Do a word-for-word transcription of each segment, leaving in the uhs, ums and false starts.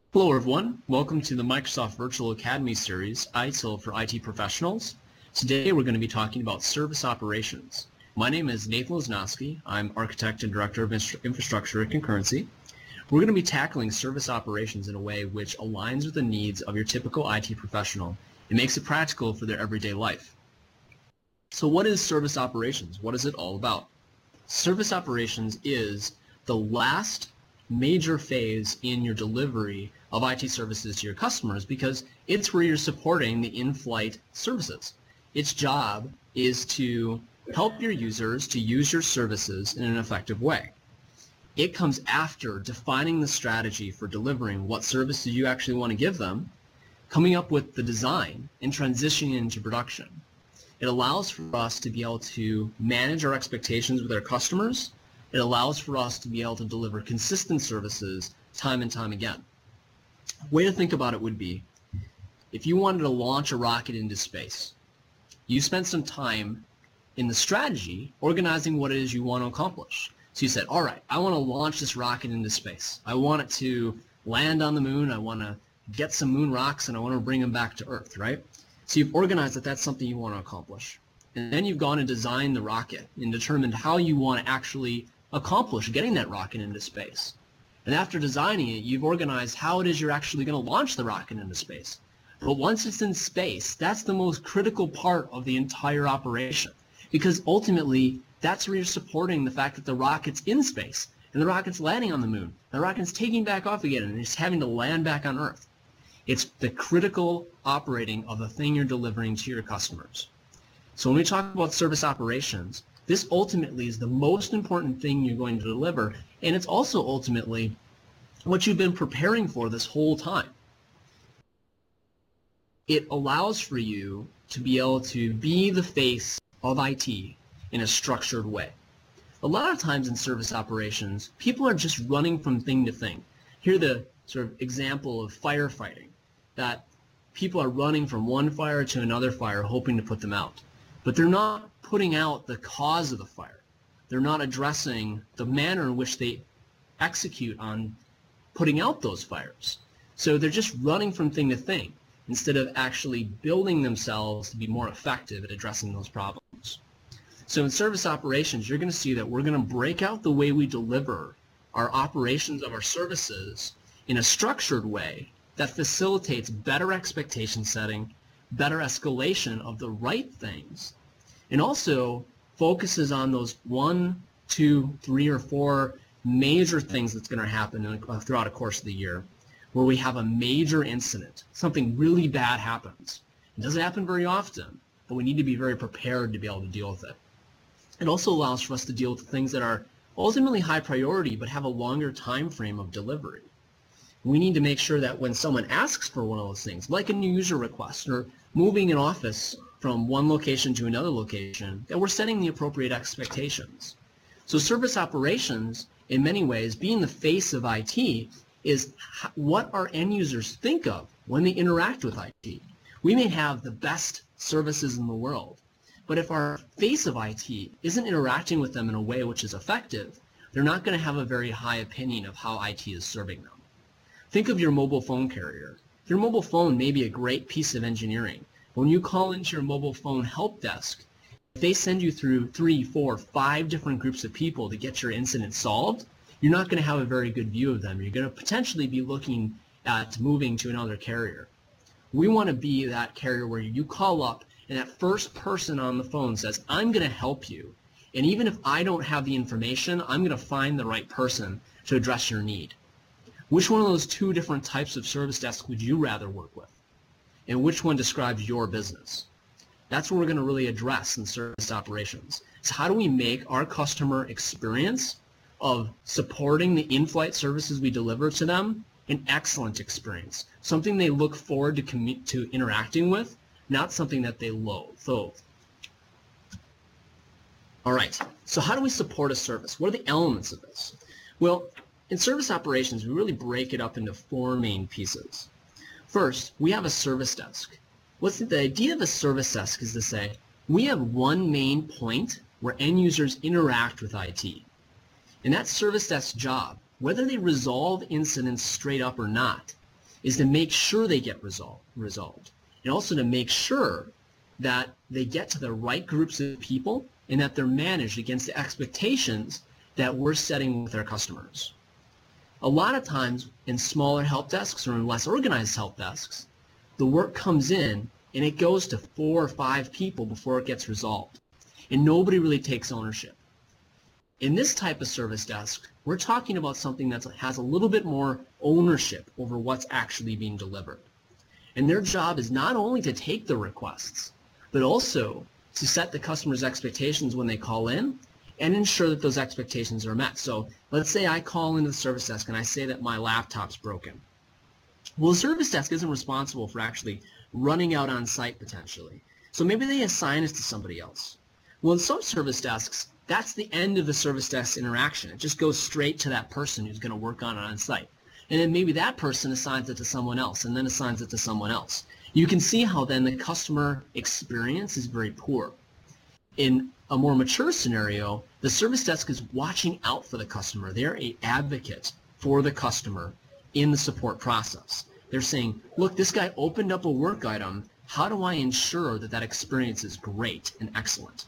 Hello everyone, welcome to the Microsoft Virtual Academy series, I T I L for I T Professionals. Today we're going to be talking about service operations. My name is Nathan Lesnowski. I'm Architect and Director of Infrastructure at Concurrency. We're going to be tackling service operations in a way which aligns with the needs of your typical I T professional and makes it practical for their everyday life. So what is service operations? What is it all about? Service operations is the last major phase in your delivery of I T services to your customers because it's where you're supporting the in-flight services. Its job is to help your users to use your services in an effective way. It comes after defining the strategy for delivering what services you actually want to give them, coming up with the design, and transitioning into production. It allows for us to be able to manage our expectations with our customers. It allows for us to be able to deliver consistent services time and time again. A way to think about it would be, if you wanted to launch a rocket into space, you spent some time in the strategy organizing what it is you want to accomplish. So you said, all right, I want to launch this rocket into space. I want it to land on the moon. I want to get some moon rocks, and I want to bring them back to Earth, right? So you've organized that that's something you want to accomplish. And then you've gone and designed the rocket and determined how you want to actually accomplish getting that rocket into space. And after designing it, you've organized how it is you're actually going to launch the rocket into space. But once it's in space, that's the most critical part of the entire operation, because ultimately that's where you're supporting the fact that the rocket's in space and the rocket's landing on the moon. The rocket's taking back off again and it's having to land back on Earth. It's the critical operating of the thing you're delivering to your customers. So when we talk about service operations, this ultimately is the most important thing you're going to deliver, and it's also ultimately what you've been preparing for this whole time. It allows for you to be able to be the face of I T in a structured way. A lot of times in service operations, people are just running from thing to thing. Here's the sort of example of firefighting, that people are running from one fire to another fire hoping to put them out. But they're not putting out the cause of the fire. They're not addressing the manner in which they execute on putting out those fires. So they're just running from thing to thing instead of actually building themselves to be more effective at addressing those problems. So in service operations, you're going to see that we're going to break out the way we deliver our operations of our services in a structured way that facilitates better expectation setting, better escalation of the right things, and also focuses on those one, two, three, or four major things that's going to happen in, uh, throughout a course of the year, where we have a major incident, something really bad happens. It doesn't happen very often, but we need to be very prepared to be able to deal with it. It also allows for us to deal with things that are ultimately high priority but have a longer time frame of delivery. We need to make sure that when someone asks for one of those things, like a new user request or moving an office from one location to another location, that we're setting the appropriate expectations. So service operations, in many ways, being the face of I T, is what our end users think of when they interact with I T. We may have the best services in the world, but if our face of I T isn't interacting with them in a way which is effective, they're not going to have a very high opinion of how I T is serving them. Think of your mobile phone carrier. Your mobile phone may be a great piece of engineering. When you call into your mobile phone help desk, if they send you through three, four, five different groups of people to get your incident solved, you're not going to have a very good view of them. You're going to potentially be looking at moving to another carrier. We want to be that carrier where you call up and that first person on the phone says, I'm going to help you. And even if I don't have the information, I'm going to find the right person to address your need. Which one of those two different types of service desks would you rather work with? And which one describes your business? That's what we're going to really address in service operations. So how do we make our customer experience of supporting the in-flight services we deliver to them an excellent experience, something they look forward to, commu- to interacting with, not something that they loathe. So, all right, so how do we support a service? What are the elements of this? Well, in service operations, we really break it up into four main pieces. First, we have a service desk. What's the, the idea of a service desk is to say, we have one main point where end users interact with I T. And that service desk job, whether they resolve incidents straight up or not, is to make sure they get resolved, resolved, and also to make sure that they get to the right groups of people and that they're managed against the expectations that we're setting with our customers. A lot of times in smaller help desks or in less organized help desks, the work comes in and it goes to four or five people before it gets resolved, and nobody really takes ownership. In this type of service desk, we're talking about something that has a little bit more ownership over what's actually being delivered. And their job is not only to take the requests, but also to set the customer's expectations when they call in and ensure that those expectations are met. So let's say I call into the service desk and I say that my laptop's broken. Well, the service desk isn't responsible for actually running out on site potentially. So maybe they assign it to somebody else. Well, in some service desks, that's the end of the service desk interaction. It just goes straight to that person who's going to work on it on site. And then maybe that person assigns it to someone else and then assigns it to someone else. You can see how then the customer experience is very poor. In a more mature scenario, the service desk is watching out for the customer. They're an advocate for the customer in the support process. They're saying, look, this guy opened up a work item. How do I ensure that that experience is great and excellent?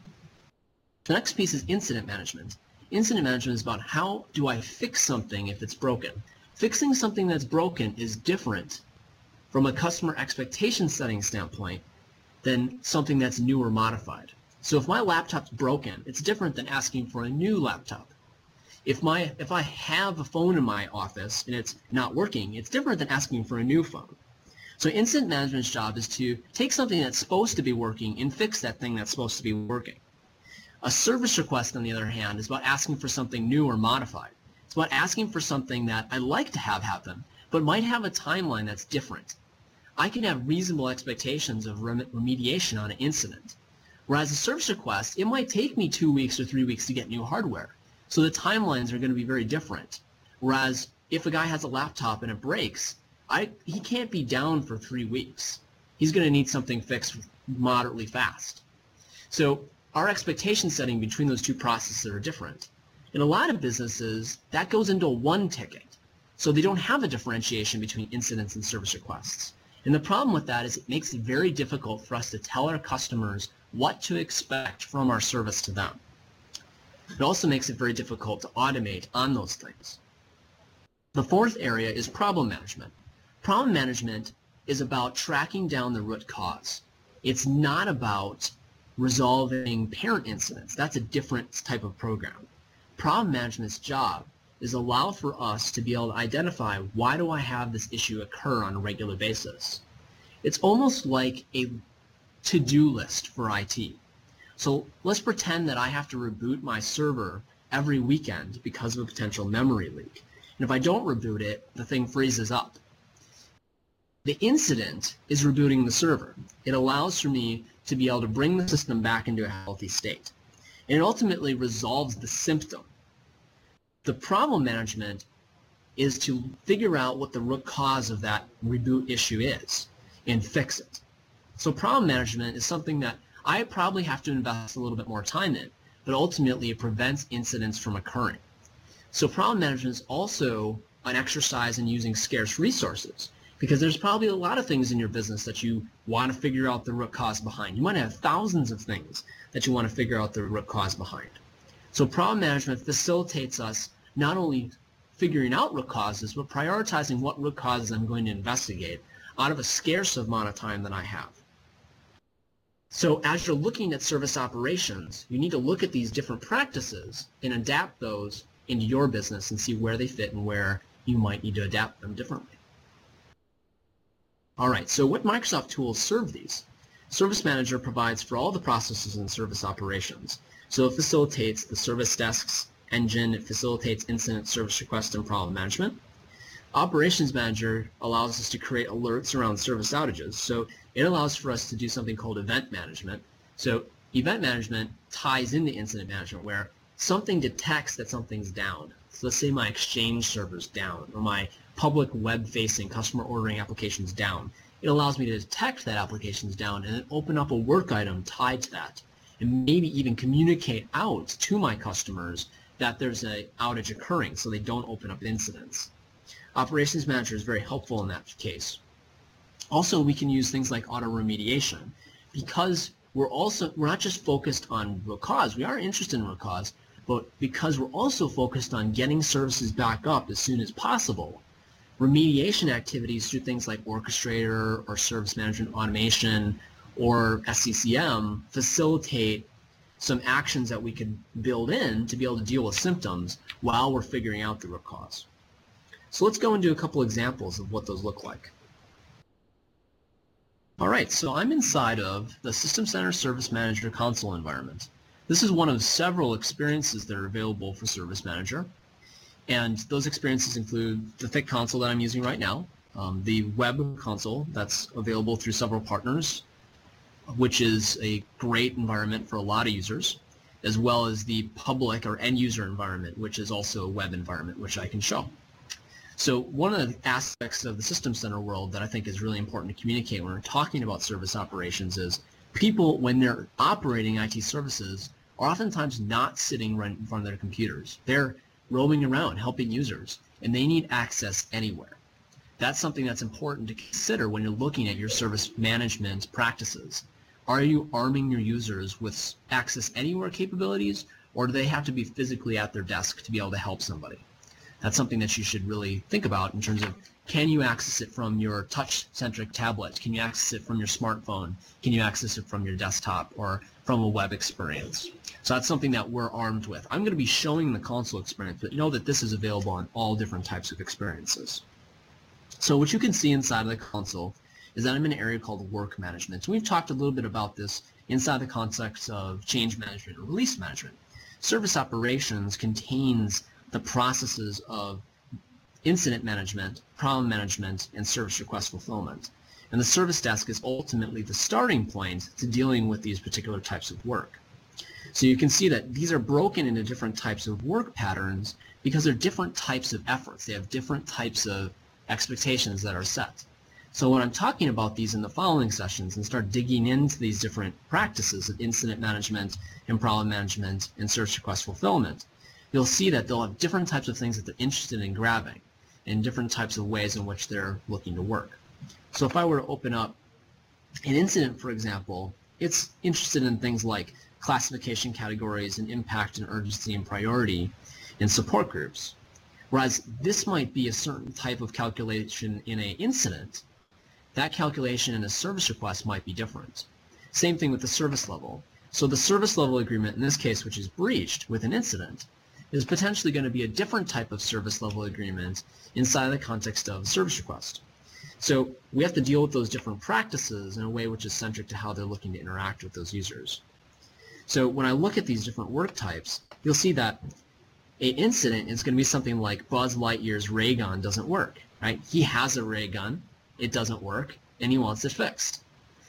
The next piece is incident management. Incident management is about how do I fix something if it's broken. Fixing something that's broken is different from a customer expectation setting standpoint than something that's new or modified. So if my laptop's broken, it's different than asking for a new laptop. If my if I have a phone in my office and it's not working, it's different than asking for a new phone. So incident management's job is to take something that's supposed to be working and fix that thing that's supposed to be working. A service request, on the other hand, is about asking for something new or modified. It's about asking for something that I like to have happen, but might have a timeline that's different. I can have reasonable expectations of rem remediation on an incident. Whereas a service request, it might take me two weeks or three weeks to get new hardware. So the timelines are going to be very different. Whereas if a guy has a laptop and it breaks, I, he can't be down for three weeks. He's going to need something fixed moderately fast. So our expectation setting between those two processes are different. In a lot of businesses, that goes into one ticket. So they don't have a differentiation between incidents and service requests. And the problem with that is it makes it very difficult for us to tell our customers what to expect from our service to them. It also makes it very difficult to automate on those things. The fourth area is problem management. Problem management is about tracking down the root cause. It's not about resolving parent incidents. That's a different type of program. Problem management's job is allow for us to be able to identify, why do I have this issue occur on a regular basis? It's almost like a to-do list for I T. So let's pretend that I have to reboot my server every weekend because of a potential memory leak. And if I don't reboot it, the thing freezes up. The incident is rebooting the server. It allows for me to be able to bring the system back into a healthy state. And it ultimately resolves the symptom. The problem management is to figure out what the root cause of that reboot issue is and fix it. So problem management is something that I probably have to invest a little bit more time in, but ultimately it prevents incidents from occurring. So problem management is also an exercise in using scarce resources, because there's probably a lot of things in your business that you want to figure out the root cause behind. You might have thousands of things that you want to figure out the root cause behind. So problem management facilitates us not only figuring out root causes, but prioritizing what root causes I'm going to investigate out of a scarce amount of time that I have. So as you're looking at service operations, you need to look at these different practices and adapt those into your business and see where they fit and where you might need to adapt them differently. All right, so what Microsoft tools serve these? Service Manager provides for all the processes in service operations. So it facilitates the service desk's engine, it facilitates incident, service request, and problem management. Operations Manager allows us to create alerts around service outages. So it allows for us to do something called event management. So event management ties into incident management, where something detects that something's down. So let's say my Exchange server's down, or my public web-facing customer ordering application's down. It allows me to detect that application's down and then open up a work item tied to that, and maybe even communicate out to my customers that there's an outage occurring so they don't open up incidents. Operations Manager is very helpful in that case. Also, we can use things like auto remediation because we're also we're not just focused on root cause. We are interested in root cause, but because we're also focused on getting services back up as soon as possible, remediation activities through things like Orchestrator or Service Management Automation or S C C M facilitate some actions that we could build in to be able to deal with symptoms while we're figuring out the root cause. So let's go into a couple examples of what those look like. All right, so I'm inside of the System Center Service Manager console environment. This is one of several experiences that are available for Service Manager, and those experiences include the thick console that I'm using right now, um, the web console that's available through several partners, which is a great environment for a lot of users, as well as the public or end user environment, which is also a web environment, which I can show. So one of the aspects of the System Center world that I think is really important to communicate when we're talking about service operations is people, when they're operating I T services, are oftentimes not sitting right in front of their computers. They're roaming around helping users, and they need access anywhere. That's something that's important to consider when you're looking at your service management practices. Are you arming your users with access anywhere capabilities, or do they have to be physically at their desk to be able to help somebody? That's something that you should really think about in terms of, can you access it from your touch-centric tablet? Can you access it from your smartphone? Can you access it from your desktop or from a web experience? So that's something that we're armed with. I'm going to be showing the console experience, but you know that this is available on all different types of experiences. So what you can see inside of the console is that I'm in an area called work management. So we've talked a little bit about this inside the context of change management or release management. Service operations contains the processes of incident management, problem management, and service request fulfillment. And the service desk is ultimately the starting point to dealing with these particular types of work. So you can see that these are broken into different types of work patterns because they're different types of efforts. They have different types of expectations that are set. So when I'm talking about these in the following sessions and start digging into these different practices of incident management and problem management and service request fulfillment, you'll see that they'll have different types of things that they're interested in grabbing and different types of ways in which they're looking to work. So if I were to open up an incident, for example, it's interested in things like classification categories and impact and urgency and priority and support groups. Whereas this might be a certain type of calculation in an incident, that calculation in a service request might be different. Same thing with the service level. So the service level agreement in this case, which is breached with an incident, is potentially going to be a different type of service level agreement inside the context of a service request. So we have to deal with those different practices in a way which is centric to how they're looking to interact with those users. So when I look at these different work types, you'll see that an incident is going to be something like Buzz Lightyear's ray gun doesn't work, right? He has a ray gun, it doesn't work, and he wants it fixed.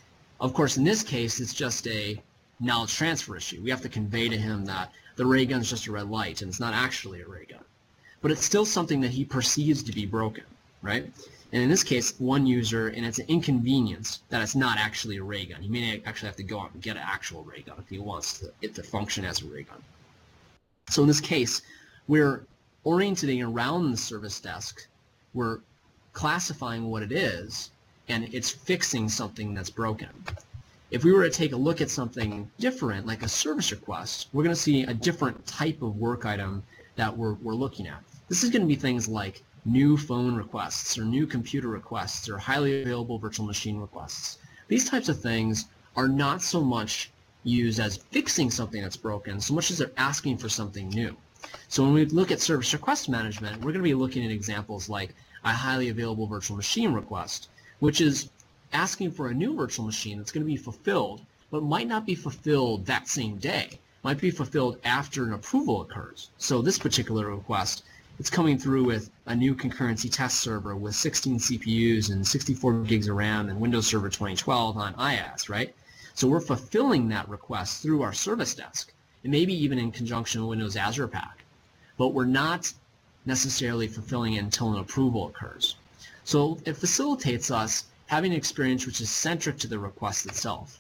Of course, in this case, it's just a knowledge transfer issue. We have to convey to him that the ray gun is just a red light and it's not actually a ray gun. But it's still something that he perceives to be broken, right? And in this case, one user, and it's an inconvenience that it's not actually a ray gun. He may actually have to go out and get an actual ray gun if he wants to, it to function as a ray gun. So in this case, we're orienting around the service desk. We're classifying what it is, and it's fixing something that's broken. If we were to take a look at something different, like a service request, we're going to see a different type of work item that we're, we're looking at. This is going to be things like new phone requests or new computer requests or highly available virtual machine requests. These types of things are not so much used as fixing something that's broken, so much as they're asking for something new. So when we look at service request management, we're going to be looking at examples like a highly available virtual machine request, which is asking for a new virtual machine that's going to be fulfilled, but might not be fulfilled that same day. Might be fulfilled after an approval occurs. So this particular request, it's coming through with a new concurrency test server with sixteen C P Us and sixty-four gigs of RAM and Windows Server twenty twelve on IaaS, right? So we're fulfilling that request through our service desk, and maybe even in conjunction with Windows Azure Pack. But we're not necessarily fulfilling it until an approval occurs. So it facilitates us having an experience which is centric to the request itself.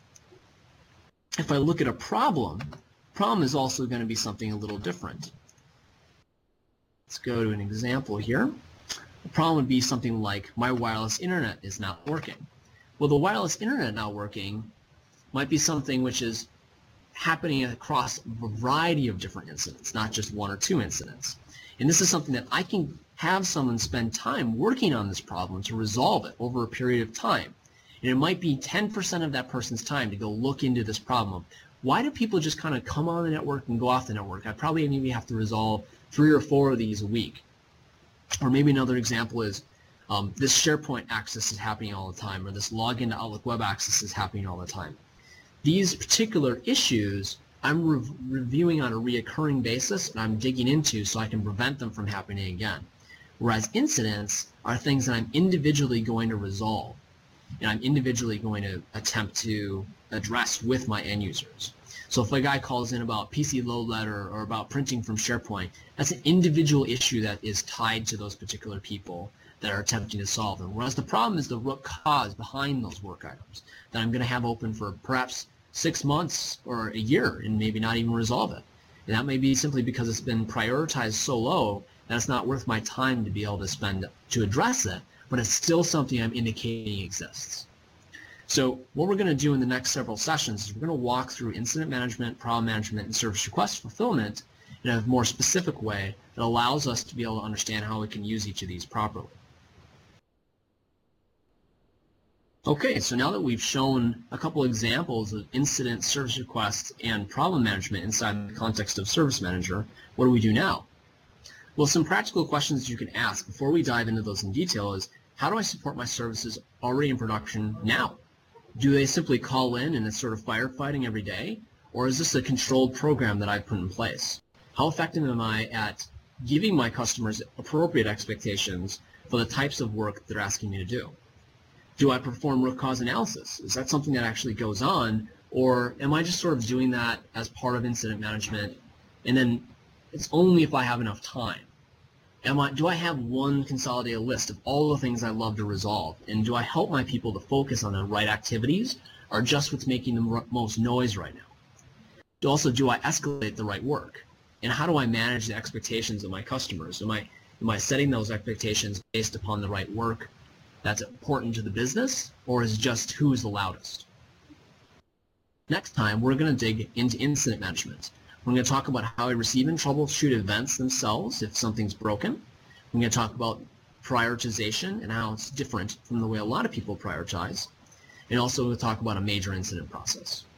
If I look at a problem, problem is also going to be something a little different. Let's go to an example here. A problem would be something like, my wireless internet is not working. Well, the wireless internet not working might be something which is happening across a variety of different incidents, not just one or two incidents. And this is something that I can have someone spend time working on this problem to resolve it over a period of time. And it might be ten percent of that person's time to go look into this problem. Why do people just kind of come on the network and go off the network? I probably maybe have to resolve three or four of these a week. Or maybe another example is um, this SharePoint access is happening all the time, or this login to Outlook web access is happening all the time. These particular issues I'm re reviewing on a reoccurring basis, and I'm digging into so I can prevent them from happening again. Whereas incidents are things that I'm individually going to resolve, and I'm individually going to attempt to address with my end users. So if a guy calls in about P C load letter or about printing from SharePoint, that's an individual issue that is tied to those particular people that are attempting to solve them. Whereas the problem is the root cause behind those work items that I'm going to have open for perhaps six months or a year and maybe not even resolve it. And that may be simply because it's been prioritized so low that it's not worth my time to be able to spend to address it, but it's still something I'm indicating exists. So what we're going to do in the next several sessions is we're going to walk through incident management, problem management, and service request fulfillment in a more specific way that allows us to be able to understand how we can use each of these properly. Okay, so now that we've shown a couple examples of incident, service request, and problem management inside the context of Service Manager, what do we do now? Well, some practical questions you can ask before we dive into those in detail is, how do I support my services already in production now? Do they simply call in and it's sort of firefighting every day? Or is this a controlled program that I've put in place? How effective am I at giving my customers appropriate expectations for the types of work they're asking me to do? Do I perform root cause analysis? Is that something that actually goes on? Or am I just sort of doing that as part of incident management, and then it's only if I have enough time? Am I, do I have one consolidated list of all the things I love to resolve? And do I help my people to focus on the right activities, or just what's making the most noise right now? Also, do I escalate the right work? And how do I manage the expectations of my customers? Am I, am I setting those expectations based upon the right work that's important to the business, or is it just who's the loudest? Next time, we're going to dig into incident management. We're going to talk about how I receive and troubleshoot events themselves if something's broken. We're going to talk about prioritization and how it's different from the way a lot of people prioritize. And also we'll talk about a major incident process.